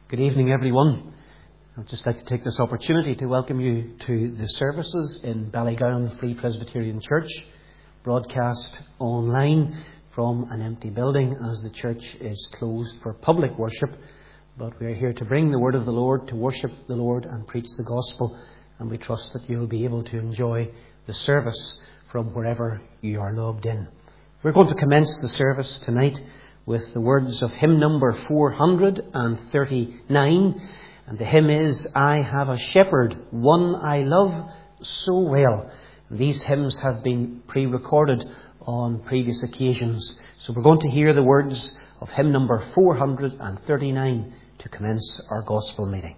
Good evening, everyone. I'd just like to take this opportunity to welcome you to the services in Ballygowan Free Presbyterian Church, broadcast online from an empty building as the church is closed for public worship. But we are here to bring the word of the Lord, to worship the Lord and preach the gospel, and we trust that you'll be able to enjoy the service from wherever you are logged in. We're going to commence the service tonight with the words of hymn number 439, and the hymn is, I Have a Shepherd, One I Love So Well. These hymns have been pre-recorded on previous occasions, so we're going to hear the words of hymn number 439 to commence our gospel meeting.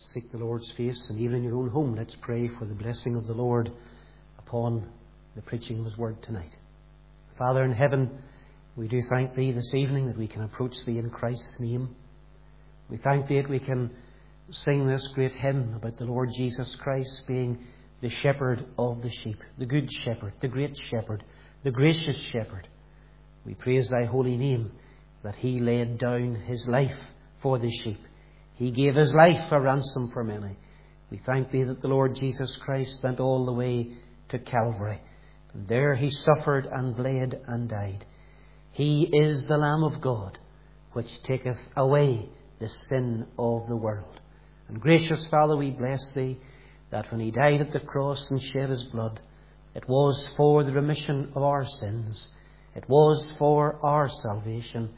seek the Lord's face, and even in your own home, let's pray for the blessing of the Lord upon the preaching of His Word tonight. Father in heaven, we do thank Thee this evening that we can approach Thee in Christ's name. We thank Thee that we can sing this great hymn about the Lord Jesus Christ being the shepherd of the sheep, the good shepherd, the great shepherd, the gracious shepherd. We praise Thy holy name that He laid down His life for the sheep. He gave His life a ransom for many. We thank Thee that the Lord Jesus Christ went all the way to Calvary. And there He suffered and bled and died. He is the Lamb of God, which taketh away the sin of the world. And gracious Father, we bless Thee that when He died at the cross and shed His blood, it was for the remission of our sins. It was for our salvation.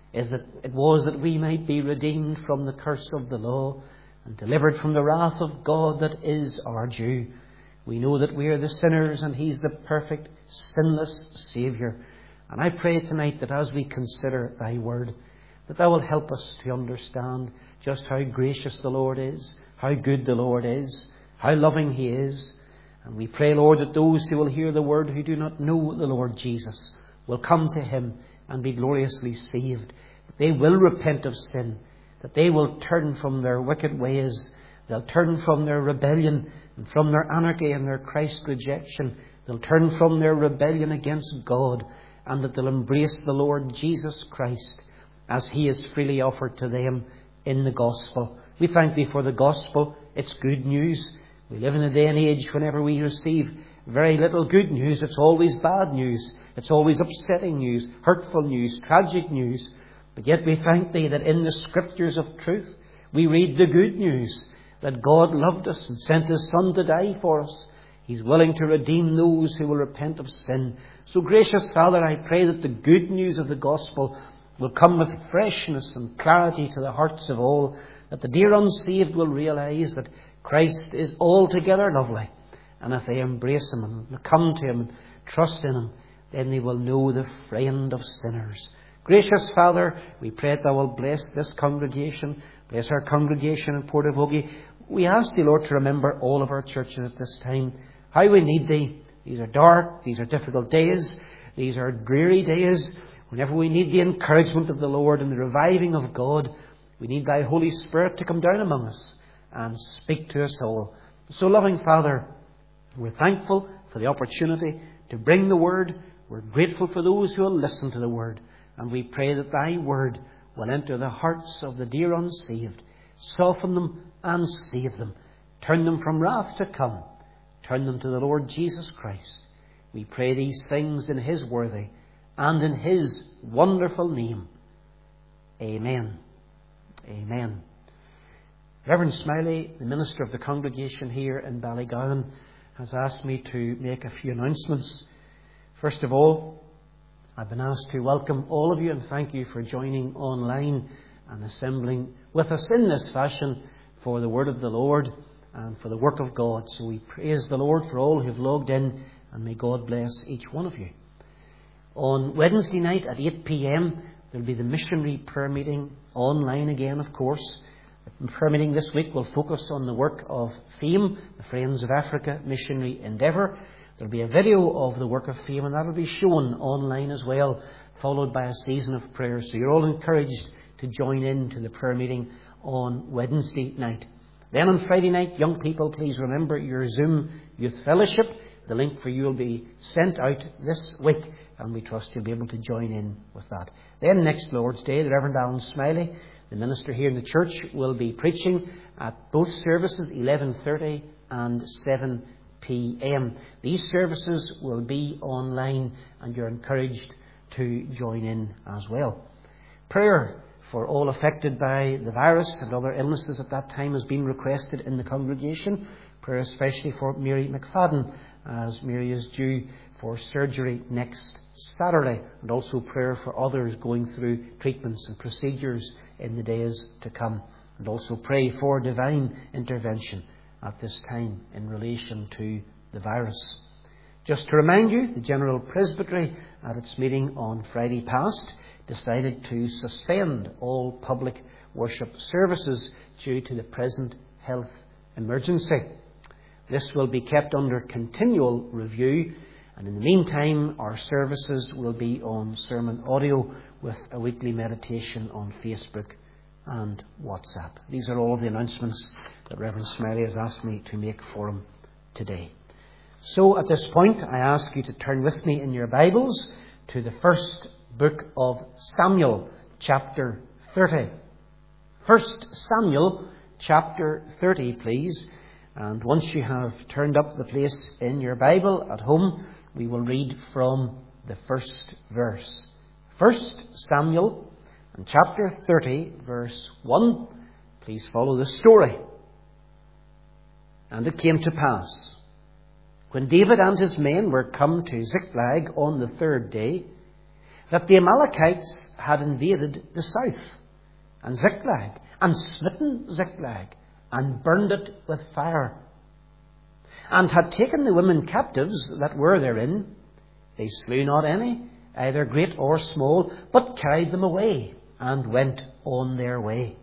It was that we might be redeemed from the curse of the law and delivered from the wrath of God that is our due. We know that we are the sinners and He's the perfect, sinless Saviour. And I pray tonight that as we consider Thy Word, that Thou will help us to understand just how gracious the Lord is, how good the Lord is, how loving He is. And we pray, Lord, that those who will hear the Word who do not know the Lord Jesus will come to Him and be gloriously saved. That they will repent of sin, that they will turn from their wicked ways, they'll turn from their rebellion and from their anarchy and their Christ rejection. They'll turn from their rebellion against God, and that they'll embrace the Lord Jesus Christ as He is freely offered to them in the gospel. We thank Thee for the gospel. It's good news. We live in a day and age whenever we receive very little good news, it's always bad news. It's always upsetting news, hurtful news, tragic news. But yet we thank Thee that in the Scriptures of truth we read the good news, that God loved us and sent His Son to die for us. He's willing to redeem those who will repent of sin. So gracious Father, I pray that the good news of the gospel will come with freshness and clarity to the hearts of all, that the dear unsaved will realise that Christ is altogether lovely. And if they embrace Him and come to Him and trust in Him, then they will know the friend of sinners. Gracious Father, we pray that Thou will bless this congregation, bless our congregation in Portavogie. We ask Thee, Lord, to remember all of our churches at this time, how we need Thee. These are dark, these are difficult days, these are dreary days. Whenever we need the encouragement of the Lord and the reviving of God, we need Thy Holy Spirit to come down among us and speak to us all. So, loving Father, we're thankful for the opportunity to bring the Word. We're grateful for those who will listen to the Word. And we pray that Thy Word will enter the hearts of the dear unsaved, soften them and save them, turn them from wrath to come, turn them to the Lord Jesus Christ. We pray these things in His worthy and in His wonderful name. Amen. Amen. Reverend Smiley, the minister of the congregation here in Ballygowan, has asked me to make a few announcements. First of all, I've been asked to welcome all of you and thank you for joining online and assembling with us in this fashion for the word of the Lord and for the work of God. So we praise the Lord for all who have logged in, and may God bless each one of you. On Wednesday night at 8 p.m, there'll be the missionary prayer meeting online again, of course. The prayer meeting this week will focus on the work of FAME, the Friends of Africa Missionary Endeavour. There'll be a video of the work of FAME, and that will be shown online as well, followed by a season of prayer. So you're all encouraged to join in to the prayer meeting on Wednesday night. Then on Friday night, young people, please remember your Zoom Youth Fellowship. The link for you will be sent out this week, and we trust you'll be able to join in with that. Then next Lord's Day, the Reverend Alan Smiley, the minister here in the church, will be preaching at both services, 11:30 and 7 p.m. These services will be online, and you're encouraged to join in as well. Prayer for all affected by the virus and other illnesses at that time has been requested in the congregation. Prayer especially for Mary McFadden, as Mary is due for surgery next Saturday, and also prayer for others going through treatments and procedures in the days to come. And also pray for divine intervention at this time in relation to the virus. Just to remind you, the General Presbytery at its meeting on Friday past decided to suspend all public worship services due to the present health emergency. This will be kept under continual review, and in the meantime our services will be on sermon audio with a weekly meditation on Facebook and WhatsApp. These are all the announcements that Reverend Smiley has asked me to make for him today. So at this point I ask you to turn with me in your Bibles to the first book of Samuel, chapter 30. 1 Samuel chapter 30, please. And once you have turned up the place in your Bible at home, we will read from the first verse. 1 Samuel and chapter 30, verse 1. Please follow the story. And it came to pass, when David and his men were come to Ziklag on the third day, that the Amalekites had invaded the south, and Ziklag, and smitten Ziklag, and burned it with fire, and had taken the women captives that were therein. They slew not any, either great or small, but carried them away, and went on their way.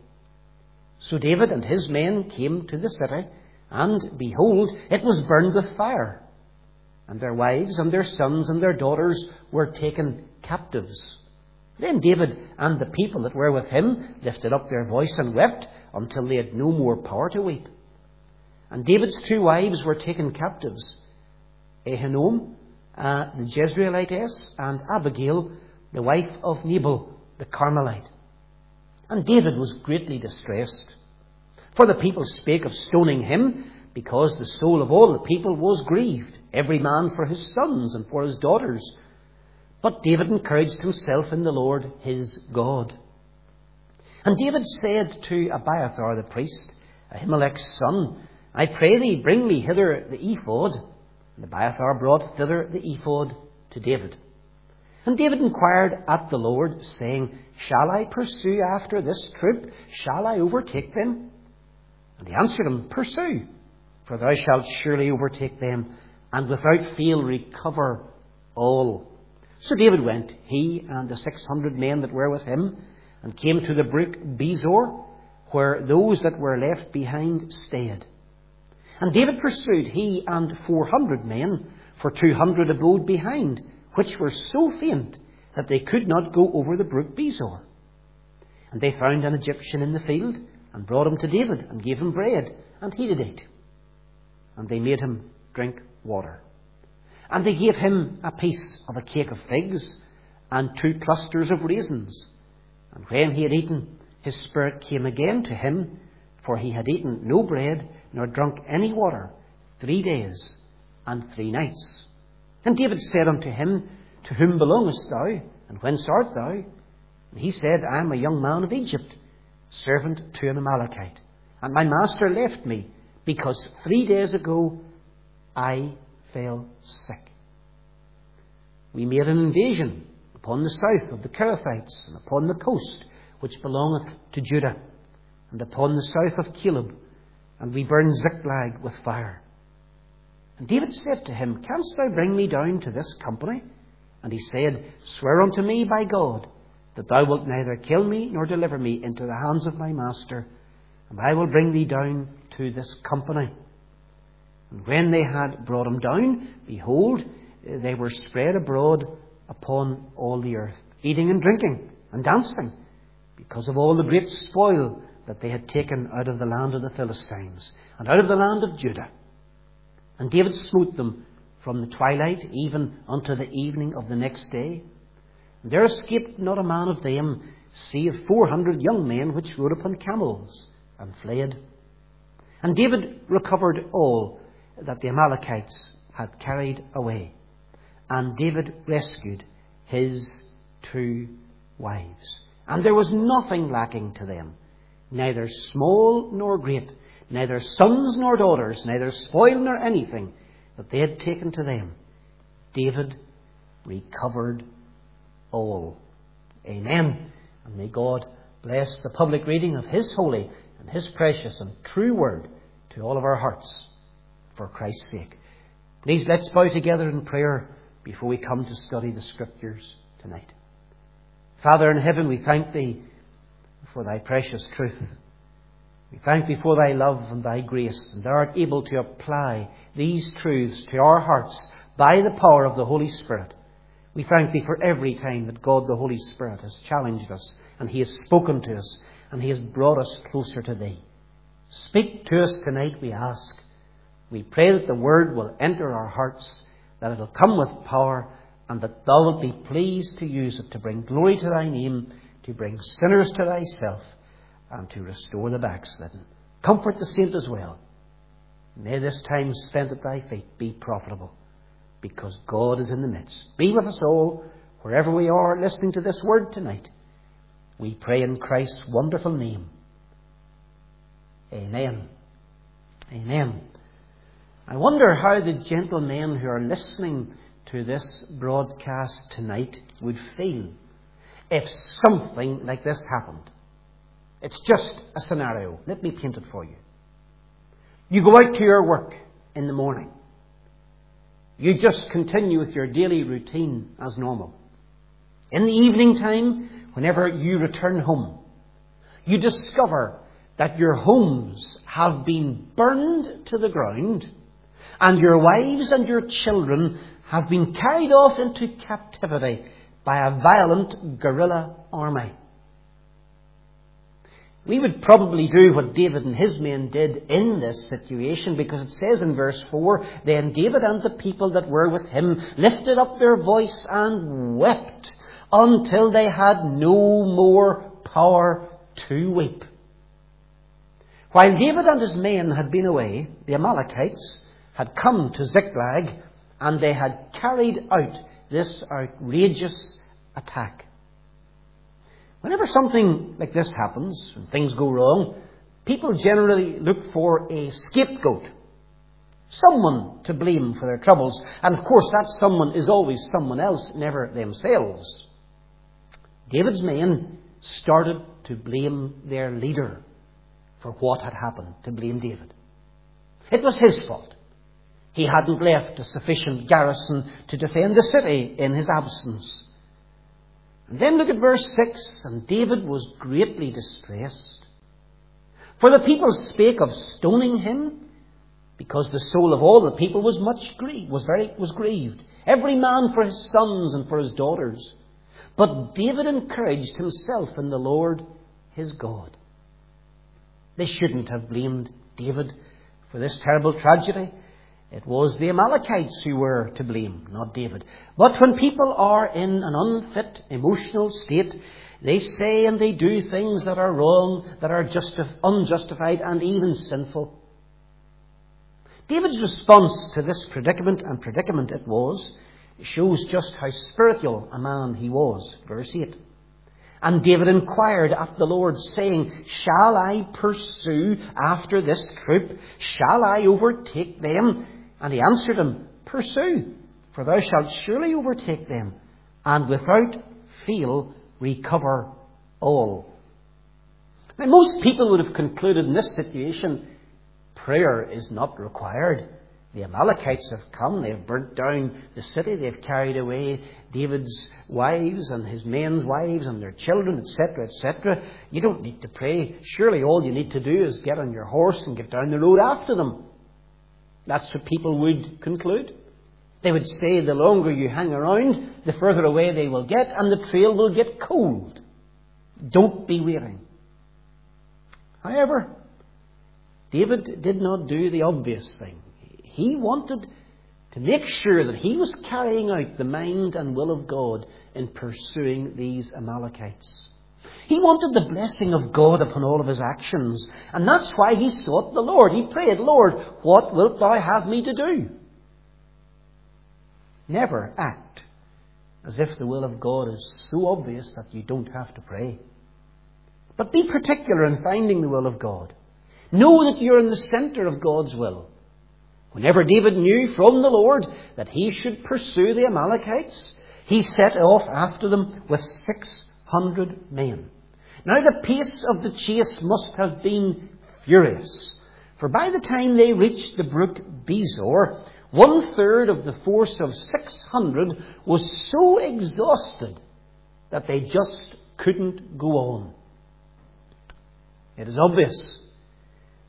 So David and his men came to the city, and behold, it was burned with fire, and their wives and their sons and their daughters were taken captives. Then David and the people that were with him lifted up their voice and wept until they had no more power to weep. And David's two wives were taken captives, Ahinoam, the Jezreelitess, and Abigail, the wife of Nabal, the Carmelite. And David was greatly distressed, for the people spake of stoning him, because the soul of all the people was grieved, every man for his sons and for his daughters. But David encouraged himself in the Lord his God. And David said to Abiathar the priest, Ahimelech's son, I pray thee, bring me hither the ephod. And Abiathar brought thither the ephod to David. And David inquired at the Lord, saying, Shall I pursue after this troop? Shall I overtake them? And he answered him, Pursue, for thou shalt surely overtake them, and without fail recover all. So David went, he and the 600 men that were with him, and came to the brook Bezor, where those that were left behind stayed. And David pursued, he and 400 men, for 200 abode behind, which were so faint that they could not go over the brook Bezor. And they found an Egyptian in the field, and brought him to David, and gave him bread, and he did eat. And they made him drink water. And they gave him a piece of a cake of figs, and 2 clusters of raisins. And when he had eaten, his spirit came again to him, for he had eaten no bread, nor drunk any water, 3 days and 3 nights. And David said unto him, To whom belongest thou, and whence art thou? And he said, I am a young man of Egypt, servant to an Amalekite. And my master left me, because 3 days ago I fell sick. We made an invasion upon the south of the Kerethites, and upon the coast which belongeth to Judah, and upon the south of Caleb, and we burned Ziklag with fire. And David said to him, Canst thou bring me down to this company? And he said, Swear unto me by God, that thou wilt neither kill me nor deliver me into the hands of my master, and I will bring thee down to this company. And when they had brought him down, behold, they were spread abroad upon all the earth, eating and drinking and dancing, because of all the great spoil that they had taken out of the land of the Philistines, and out of the land of Judah. And David smote them from the twilight even unto the evening of the next day. And there escaped not a man of them, save 400 young men which rode upon camels, and fled. And David recovered all that the Amalekites had carried away. And David rescued his 2 wives. And there was nothing lacking to them, neither small nor great, neither sons nor daughters, neither spoil nor anything that they had taken to them. David recovered all. Amen. And may God bless the public reading of His holy and His precious and true word to all of our hearts for Christ's sake. Please let's bow together in prayer before we come to study the Scriptures tonight. Father in heaven, we thank Thee for Thy precious truth. We thank Thee for Thy love and Thy grace, and Thou art able to apply these truths to our hearts by the power of the Holy Spirit. We thank Thee for every time that God the Holy Spirit has challenged us, and He has spoken to us, and He has brought us closer to Thee. Speak to us tonight, we ask. We pray that the Word will enter our hearts, that it will come with power, and that Thou wilt be pleased to use it to bring glory to Thy name, to bring sinners to Thyself, and to restore the backslidden. Comfort the saint as well. May this time spent at Thy feet be profitable, because God is in the midst. Be with us all, wherever we are listening to this word tonight. We pray in Christ's wonderful name. Amen. Amen. I wonder how the gentlemen who are listening to this broadcast tonight would feel if something like this happened. It's just a scenario. Let me paint it for you. You go out to your work in the morning. You just continue with your daily routine as normal. In the evening time, whenever you return home, you discover that your homes have been burned to the ground, and your wives and your children have been carried off into captivity by a violent guerrilla army. We would probably do what David and his men did in this situation, because it says in verse 4, Then David and the people that were with him lifted up their voice and wept until they had no more power to weep. While David and his men had been away, the Amalekites had come to Ziklag, and they had carried out this outrageous attack. Whenever something like this happens, when things go wrong, people generally look for a scapegoat, someone to blame for their troubles. And of course, that someone is always someone else, never themselves. David's men started to blame their leader for what had happened, to blame David. It was his fault. He hadn't left a sufficient garrison to defend the city in his absence. And then look at verse 6, and David was greatly distressed. For the people spake of stoning him, because the soul of all the people was much grieved, was grieved, every man for his sons and for his daughters. But David encouraged himself in the Lord his God. They shouldn't have blamed David for this terrible tragedy. It was the Amalekites who were to blame, not David. But when people are in an unfit emotional state, they say and they do things that are wrong, that are unjustified and even sinful. David's response to this predicament, and predicament it was, shows just how spiritual a man he was. Verse 8. And David inquired at the Lord, saying, Shall I pursue after this troop? Shall I overtake them? And he answered him, Pursue, for thou shalt surely overtake them, and without fail recover all. Now, most people would have concluded in this situation, prayer is not required. The Amalekites have come, they've burnt down the city, they've carried away David's wives and his men's wives and their children, etc., etc. You don't need to pray. Surely all you need to do is get on your horse and get down the road after them. That's what people would conclude. They would say the longer you hang around, the further away they will get, and the trail will get cold. Don't be weary. However, David did not do the obvious thing. He wanted to make sure that he was carrying out the mind and will of God in pursuing these Amalekites. He wanted the blessing of God upon all of his actions. And that's why he sought the Lord. He prayed, Lord, what wilt thou have me to do? Never act as if the will of God is so obvious that you don't have to pray. But be particular in finding the will of God. Know that you're in the centre of God's will. Whenever David knew from the Lord that he should pursue the Amalekites, he set off after them with 600 men. Now the pace of the chase must have been furious, for by the time they reached the brook Besor, 1/3 of the force of 600 was so exhausted that they just couldn't go on. It is obvious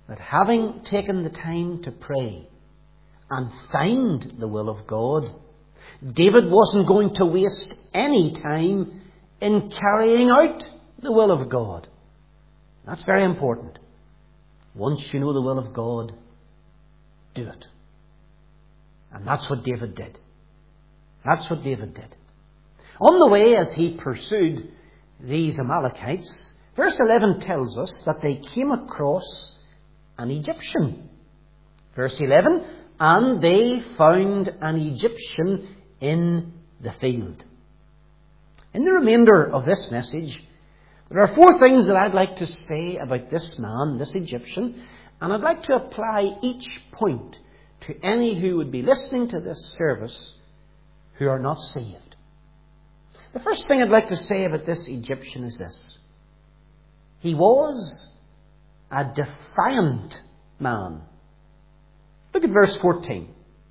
that having taken the time to pray and find the will of God, David wasn't going to waste any time in carrying out the will of God. That's very important. Once you know the will of God, do it. And that's what David did. That's what David did. On the way, as he pursued these Amalekites, verse 11 tells us that they came across an Egyptian. Verse 11, and they found an Egyptian in the field. In the remainder of this message, there are 4 things that I'd like to say about this man, this Egyptian, and I'd like to apply each point to any who would be listening to this service who are not saved. The first thing I'd like to say about this Egyptian is this. He was a defiant man. Look at verse 14.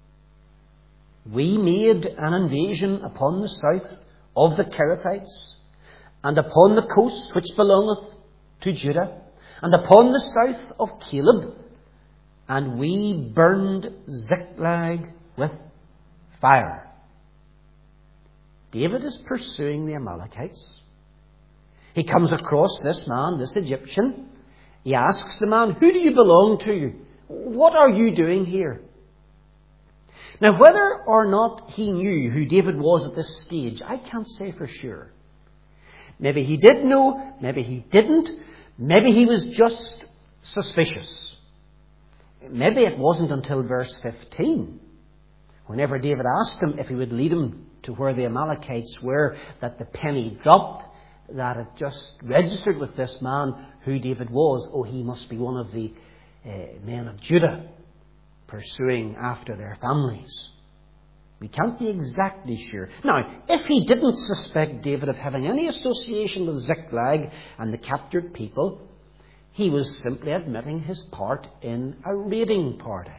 We made an invasion upon the south of the Kerethites, and upon the coast which belongeth to Judah, and upon the south of Caleb, and we burned Ziklag with fire. David is pursuing the Amalekites. He comes across this man, this Egyptian. He asks the man, who do you belong to? What are you doing here? Now, whether or not he knew who David was at this stage, I can't say for sure. Maybe he did know, maybe he didn't, maybe he was just suspicious. Maybe it wasn't until verse 15, whenever David asked him if he would lead him to where the Amalekites were, that the penny dropped, that it just registered with this man who David was. Oh, he must be one of the men of Judah pursuing after their families. We can't be exactly sure. Now, if he didn't suspect David of having any association with Ziklag and the captured people, he was simply admitting his part in a raiding party.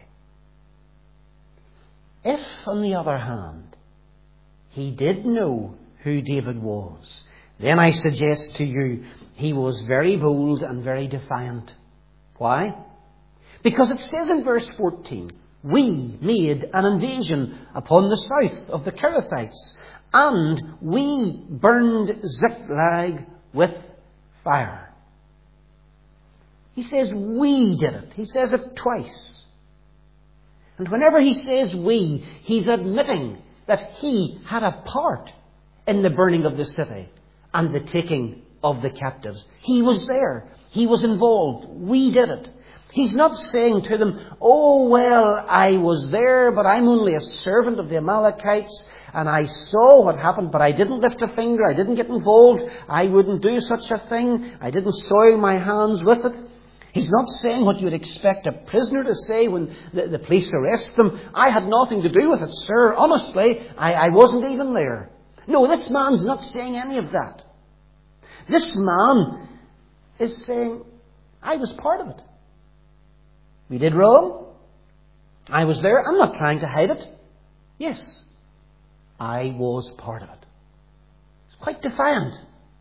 If, on the other hand, he did know who David was, then I suggest to you he was very bold and very defiant. Why? Because it says in verse 14, we made an invasion upon the south of the Kerethites, and we burned Ziklag with fire. He says we did it. He says it twice. And whenever he says we, he's admitting that he had a part in the burning of the city and the taking of the captives. He was there. He was involved. We did it. He's not saying to them, oh, well, I was there, but I'm only a servant of the Amalekites, and I saw what happened, but I didn't lift a finger. I didn't get involved. I wouldn't do such a thing. I didn't soil my hands with it. He's not saying what you would expect a prisoner to say when the police arrest them. I had nothing to do with it, sir. Honestly, I wasn't even there. No, this man's not saying any of that. This man is saying, I was part of it. We did wrong. I was there. I'm not trying to hide it. Yes, I was part of it. It's quite defiant.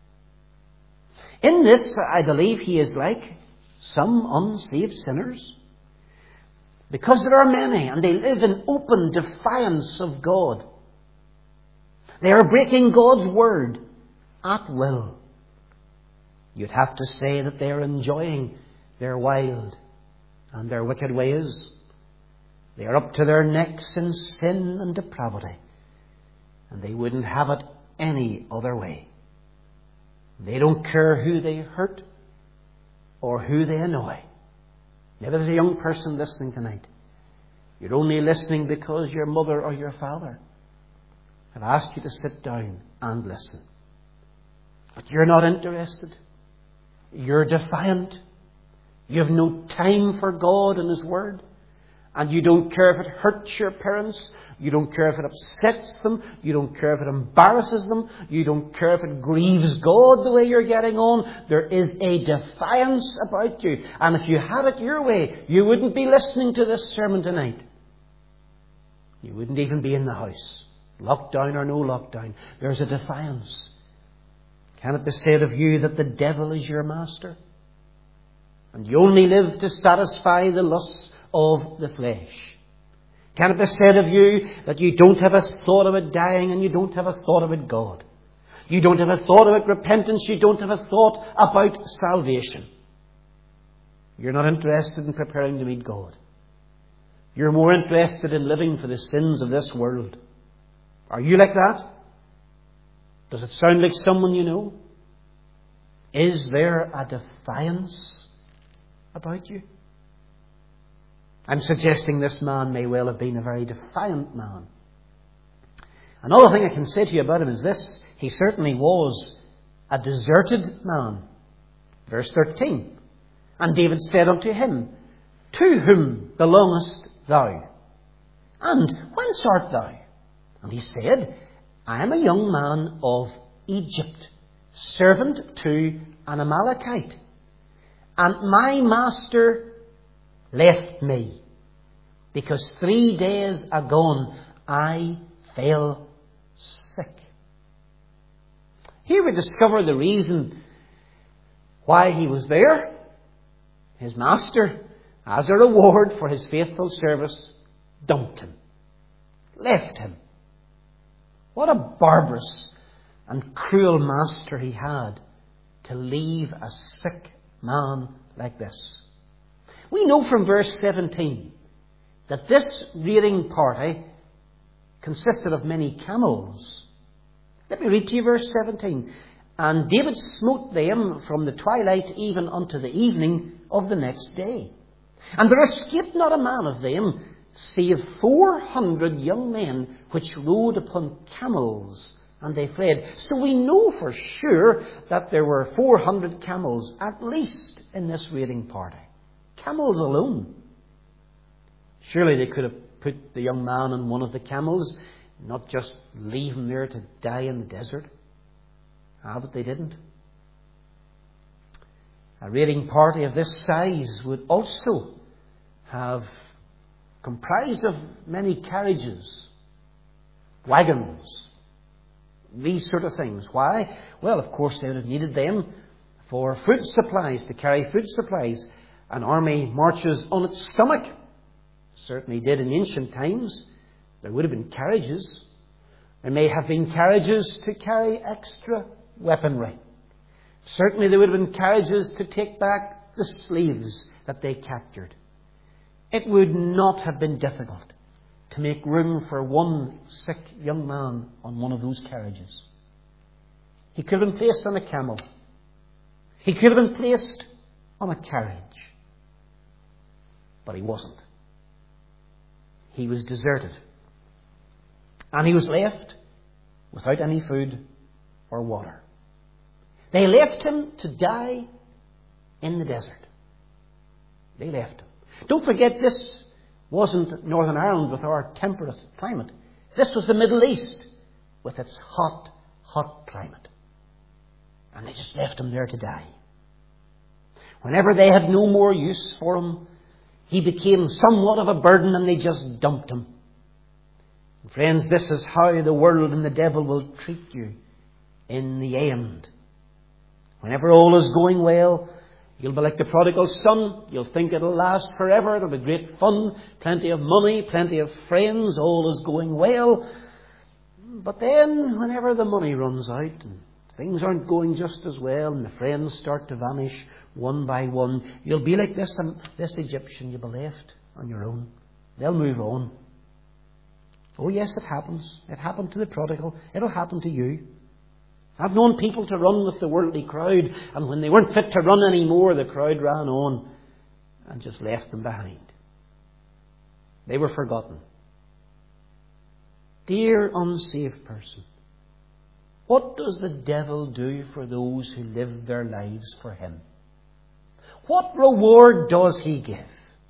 In this, I believe he is like some unsaved sinners, because there are many and they live in open defiance of God. They are breaking God's word at will. You'd have to say that they are enjoying their wild and their wicked ways. They are up to their necks in sin and depravity, and they wouldn't have it any other way. They don't care who they hurt or who they annoy. Maybe there's a young person listening tonight. You're only listening because your mother or your father have asked you to sit down and listen. But you're not interested. You're defiant. You have no time for God and His Word. And you don't care if it hurts your parents. You don't care if it upsets them. You don't care if it embarrasses them. You don't care if it grieves God the way you're getting on. There is a defiance about you. And if you had it your way, you wouldn't be listening to this sermon tonight. You wouldn't even be in the house. Lockdown or no lockdown. There's a defiance. Can it be said of you that the devil is your master? And you only live to satisfy the lusts of the flesh. Can it be said of you that you don't have a thought about dying and you don't have a thought about God? You don't have a thought about repentance. You don't have a thought about salvation. You're not interested in preparing to meet God. You're more interested in living for the sins of this world. Are you like that? Does it sound like someone you know? Is there a defiance about you? I'm suggesting this man may well have been a very defiant man. Another thing I can say to you about him is this. He certainly was a deserted man. Verse 13. And David said unto him, To whom belongest thou? And whence art thou? And he said, I am a young man of Egypt, servant to an Amalekite. And my master left me, because 3 days agone I fell sick. Here we discover the reason why he was there. His master, as a reward for his faithful service, dumped him, left him. What a barbarous and cruel master he had to leave a sick man like this. We know from verse 17 that this raiding party consisted of many camels. Let me read to you verse 17. And David smote them from the twilight even unto the evening of the next day. And there escaped not a man of them, save 400 young men which rode upon camels, and they fled. So we know for sure that there were 400 camels at least in this raiding party. Camels alone. Surely they could have put the young man on one of the camels, not just leave him there to die in the desert. But they didn't. A raiding party of this size would also have comprised of many carriages, wagons, these sort of things. Why? Well, of course, they would have needed them for food supplies, to carry food supplies. An army marches on its stomach. Certainly did in ancient times. There would have been carriages. There may have been carriages to carry extra weaponry. Certainly there would have been carriages to take back the slaves that they captured. It would not have been difficult to make room for one sick young man on one of those carriages. He could have been placed on a camel. He could have been placed on a carriage. But he wasn't. He was deserted. And he was left without any food or water. They left him to die in the desert. They left him. Don't forget, this wasn't Northern Ireland with our temperate climate. This was the Middle East with its hot, hot climate. And they just left him there to die. Whenever they had no more use for him, he became somewhat of a burden and they just dumped him. And friends, this is how the world and the devil will treat you in the end. Whenever all is going well, you'll be like the prodigal son. You'll think it'll last forever. It'll be great fun, plenty of money, plenty of friends, all is going well. But then, whenever the money runs out and things aren't going just as well and the friends start to vanish one by one, you'll be like this Egyptian. You'll be left on your own. They'll move on. Oh yes, it happens. It happened to the prodigal. It'll happen to you. I've known people to run with the worldly crowd, and when they weren't fit to run anymore, the crowd ran on and just left them behind. They were forgotten. Dear unsaved person, what does the devil do for those who live their lives for him? What reward does he give?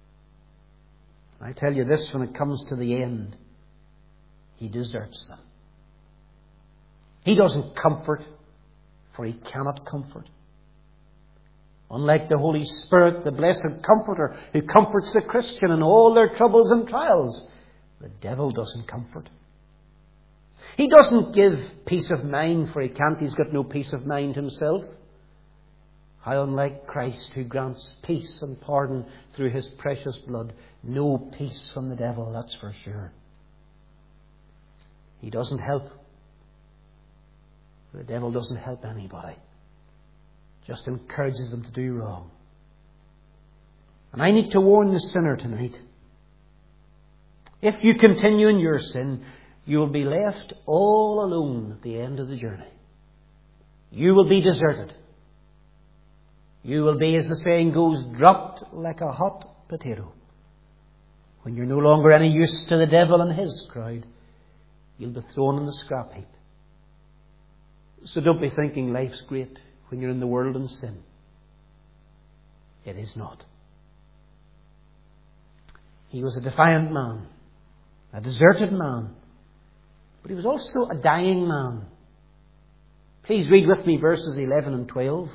I tell you this, when it comes to the end, he deserts them. He doesn't comfort, for he cannot comfort. Unlike the Holy Spirit, the blessed Comforter, who comforts the Christian in all their troubles and trials, the devil doesn't comfort. He doesn't give peace of mind, for he can't. He's got no peace of mind himself. How unlike Christ, who grants peace and pardon through his precious blood. No peace from the devil, that's for sure. He doesn't help. The devil doesn't help anybody. Just encourages them to do wrong. And I need to warn the sinner tonight. If you continue in your sin, you will be left all alone at the end of the journey. You will be deserted. You will be, as the saying goes, dropped like a hot potato. When you're no longer any use to the devil and his crowd, you'll be thrown in the scrap heap. So don't be thinking life's great when you're in the world in sin. It is not. He was a defiant man, a deserted man, but he was also a dying man. Please read with me verses 11 and 12.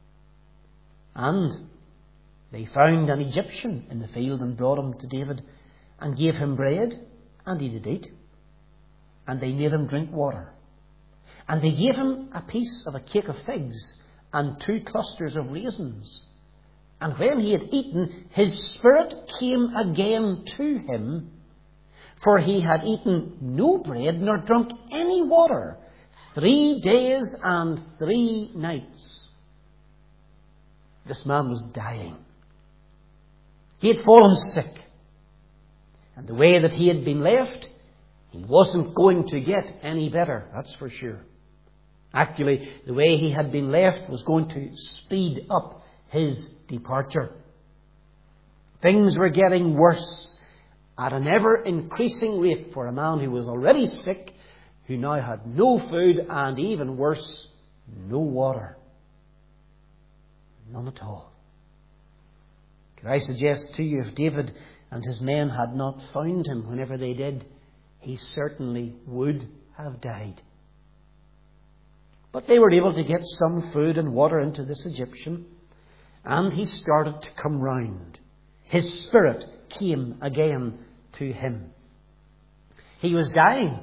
And they found an Egyptian in the field and brought him to David and gave him bread, and he did eat. And they made him drink water. And they gave him a piece of a cake of figs and 2 clusters of raisins. And when he had eaten, his spirit came again to him, for he had eaten no bread nor drunk any water 3 days and 3 nights. This man was dying. He had fallen sick. And the way that he had been left, he wasn't going to get any better, that's for sure. Actually, the way he had been left was going to speed up his departure. Things were getting worse at an ever-increasing rate for a man who was already sick, who now had no food, and even worse, no water. None at all. Could I suggest to you, if David and his men had not found him whenever they did, he certainly would have died. But they were able to get some food and water into this Egyptian, and he started to come round. His spirit came again to him. He was dying,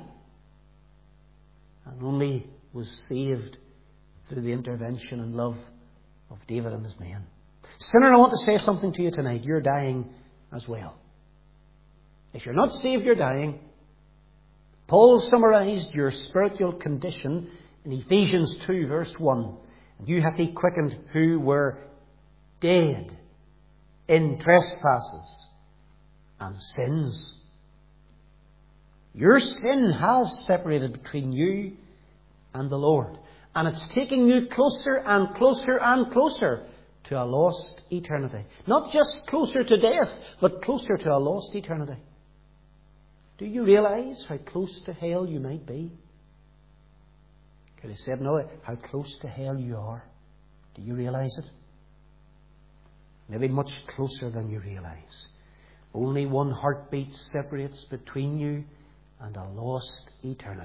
and only was saved through the intervention and love of David and his men. Sinner, I want to say something to you tonight. You're dying as well. If you're not saved, you're dying. Paul summarized your spiritual condition in Ephesians 2 verse 1. You hath he quickened who were dead in trespasses and sins. Your sin has separated between you and the Lord. And it's taking you closer and closer and closer to a lost eternity. Not just closer to death, but closer to a lost eternity. Do you realize how close to hell you might be? Could I say no? How close to hell you are? Do you realize it? Maybe much closer than you realize. Only one heartbeat separates between you and a lost eternity.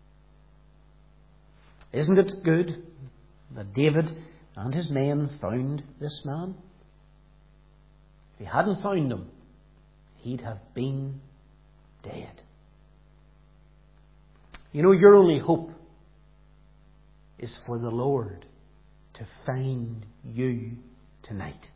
Isn't it good that David and his men found this man? If he hadn't found him, he'd have been dead. You know, your only hope is for the Lord to find you tonight.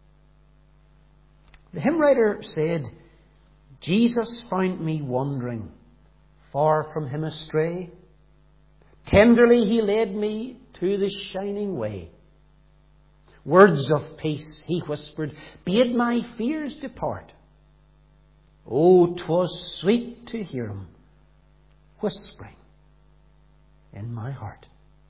The hymn writer said, Jesus found me wandering, far from him astray. Tenderly he led me to the shining way. Words of peace, he whispered, bade my fears depart. Oh, 'twas sweet to hear him whispering in my heart.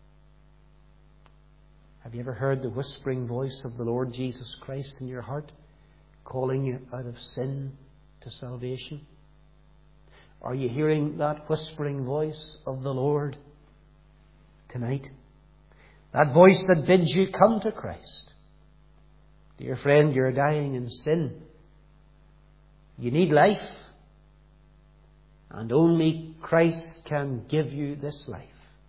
Have you ever heard the whispering voice of the Lord Jesus Christ in your heart, calling you out of sin to salvation? Are you hearing that whispering voice of the Lord tonight? That voice that bids you come to Christ. Dear friend, you're dying in sin. You need life. And only Christ can give you this life.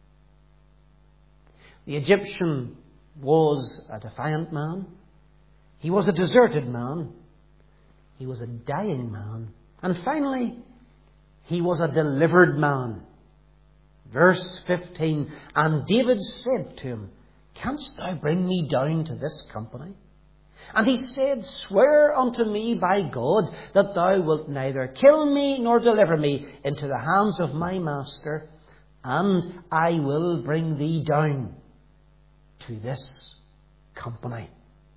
The Egyptian was a defiant man. He was a deserted man. He was a dying man. And finally, he was a delivered man. Verse 15, and David said to him, Canst thou bring me down to this company? And he said, Swear unto me by God that thou wilt neither kill me nor deliver me into the hands of my master, and I will bring thee down to this company.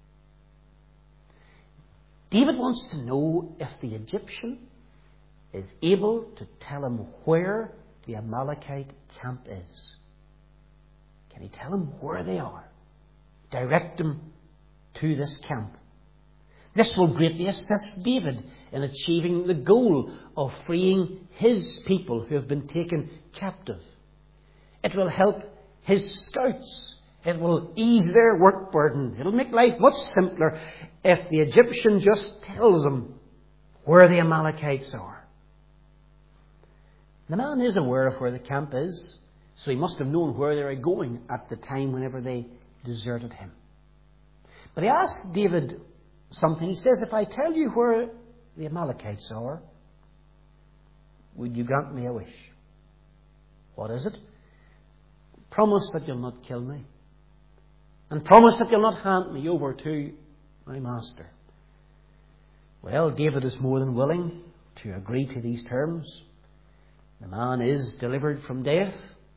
David wants to know if the Egyptian is able to tell him where the Amalekite camp is. Can he tell him where they are? Direct him to this camp. This will greatly assist David in achieving the goal of freeing his people who have been taken captive. It will help his scouts. It will ease their work burden. It will make life much simpler if the Egyptian just tells them where the Amalekites are. The man is aware of where the camp is, so he must have known where they were going at the time whenever they deserted him. But he asked David something. He says, If I tell you where the Amalekites are, would you grant me a wish? What is it? Promise that you'll not kill me. And promise that you'll not hand me over to my master. Well, David is more than willing to agree to these terms. The man is delivered from death.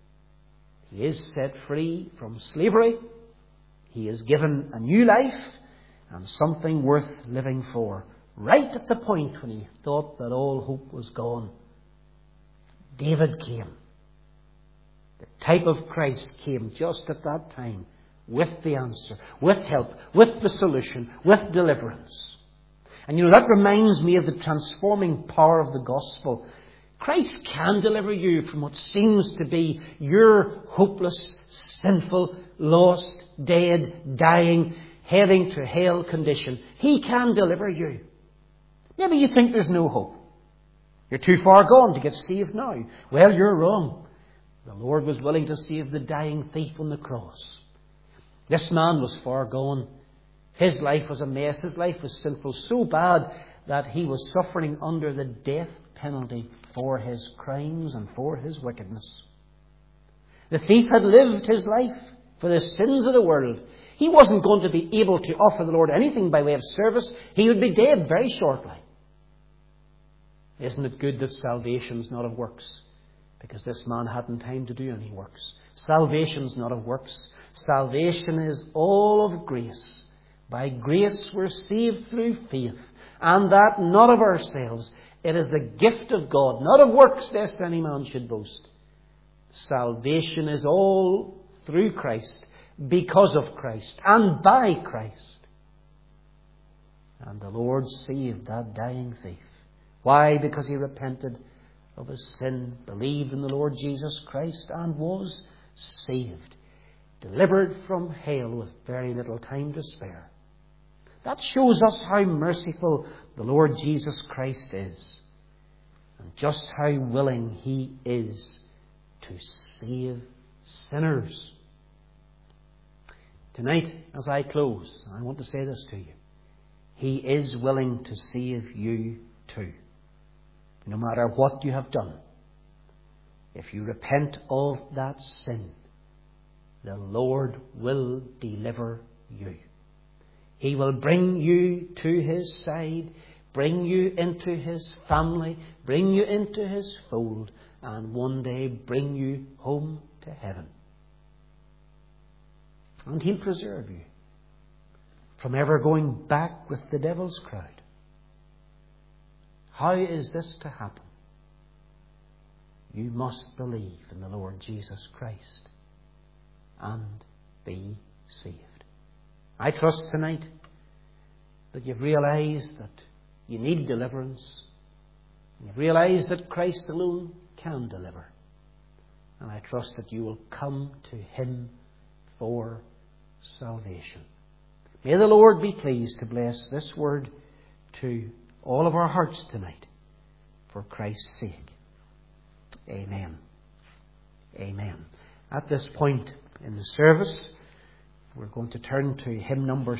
He is set free from slavery. He is given a new life and something worth living for. Right at the point when he thought that all hope was gone, David came. The type of Christ came just at that time with the answer, with help, with the solution, with deliverance. And that reminds me of the transforming power of the gospel. Christ can deliver you from what seems to be your hopeless, sinful, lost, dead, dying, heading to hell condition. He can deliver you. Maybe you think there's no hope. You're too far gone to get saved now. Well, you're wrong. The Lord was willing to save the dying thief on the cross. This man was far gone. His life was a mess. His life was sinful, so bad that he was suffering under the death penalty for his crimes and for his wickedness. The thief had lived his life for the sins of the world. He wasn't going to be able to offer the Lord anything by way of service. He would be dead very shortly. Isn't it good that salvation's not of works? Because this man hadn't time to do any works. Salvation's not of works. Salvation is all of grace. By grace we're saved through faith, and that not of ourselves. It is the gift of God, not of works, lest any man should boast. Salvation is all through Christ, because of Christ, and by Christ. And the Lord saved that dying thief. Why? Because he repented of his sin, believed in the Lord Jesus Christ, and was saved, delivered from hell with very little time to spare. That shows us how merciful the Lord Jesus Christ is, and just how willing he is to save sinners. Tonight, as I close, I want to say this to you. He is willing to save you too. No matter what you have done, if you repent of that sin, the Lord will deliver you. He will bring you to his side, bring you into his family, bring you into his fold, and one day bring you home to heaven. And he'll preserve you from ever going back with the devil's crowd. How is this to happen? You must believe in the Lord Jesus Christ and be saved. I trust tonight that you've realized that you need deliverance. You've realized that Christ alone can deliver. And I trust that you will come to him for salvation. May the Lord be pleased to bless this word to all of our hearts tonight for Christ's sake. Amen. Amen. At this point in the service, we're going to turn to hymn number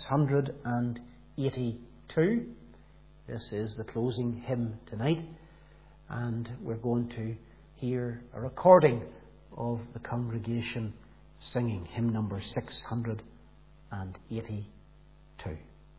682. This is the closing hymn tonight, and we're going to hear a recording of the congregation singing hymn number 682.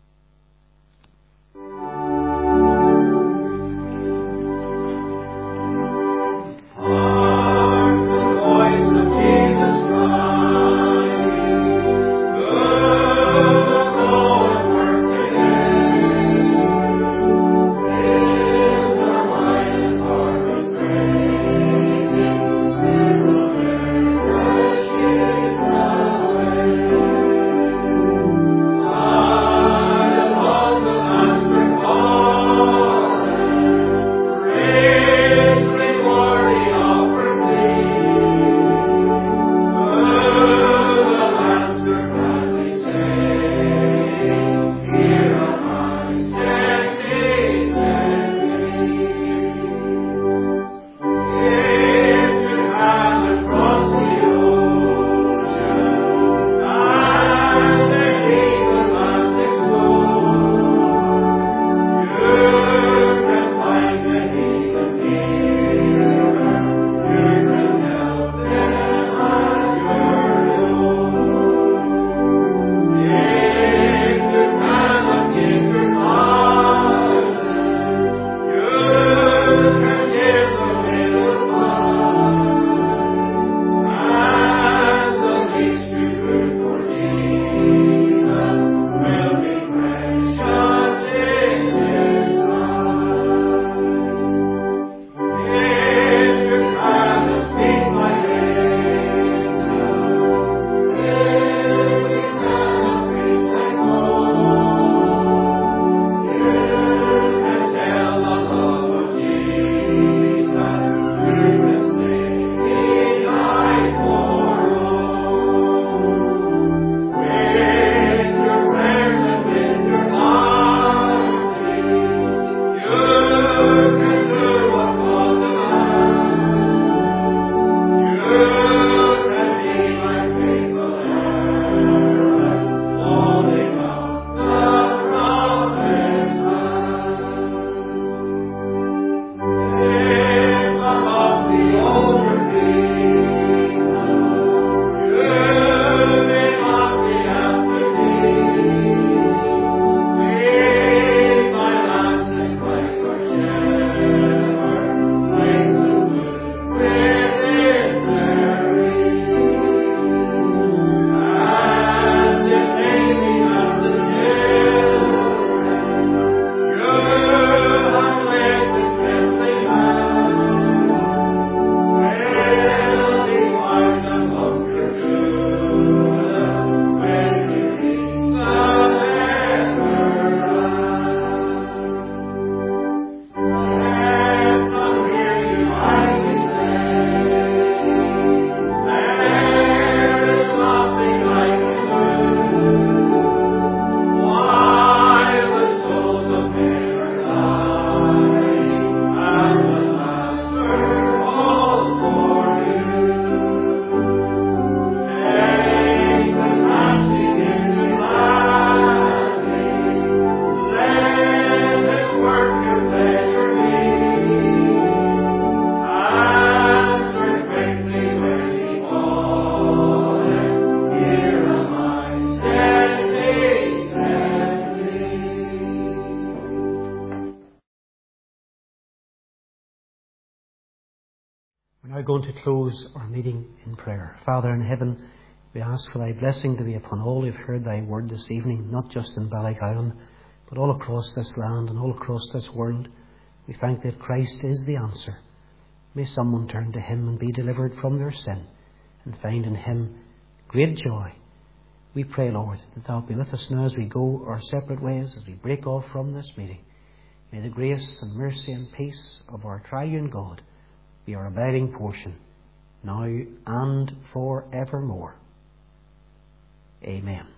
We're now going to close our meeting in prayer. Father in heaven, we ask for thy blessing to be upon all who've heard thy word this evening, not just in Ballygowan, but all across this land and all across this world. We thank that Christ is the answer. May someone turn to him and be delivered from their sin and find in him great joy. We pray, Lord, that thou be with us now as we go our separate ways, as we break off from this meeting. May the grace and mercy and peace of our triune God be our abiding portion, now and for evermore. Amen.